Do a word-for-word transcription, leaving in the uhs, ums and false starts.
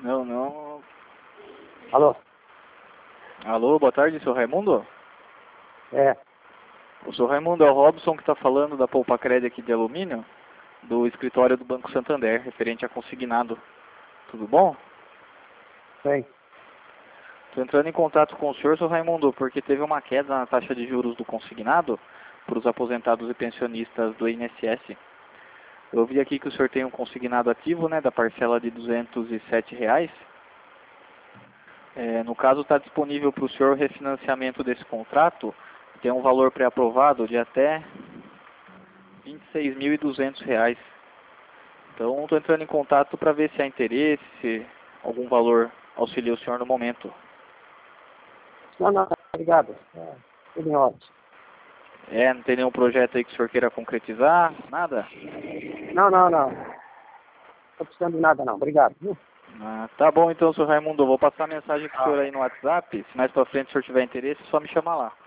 Não, não. Alô? Alô, boa tarde, senhor Raimundo? É. O senhor Raimundo é o Robson que está falando da Poupa Crédito aqui de alumínio, do escritório do Banco Santander, referente a consignado. Tudo bom? Sim. Estou entrando em contato com o senhor, senhor Raimundo, porque teve uma queda na taxa de juros do consignado para os aposentados e pensionistas do I N S S. Eu vi aqui que o senhor tem um consignado ativo, né, da parcela de duzentos e sete reais. É, no caso, está disponível para o senhor refinanciamento desse contrato, tem um valor pré-aprovado de até vinte e seis mil e duzentos reais. Então, estou entrando em contato para ver se há interesse, se algum valor auxilia o senhor no momento. Não, não, obrigado. É, tudo em ordem. É, não tem nenhum projeto aí que o senhor queira concretizar? Nada? Não, não, não. Estou precisando de nada, não. Obrigado. viu? Ah, tá bom então, senhor Raimundo. Eu vou passar a mensagem para o senhor aí no WhatsApp. Se mais para frente o senhor tiver interesse, é só me chamar lá.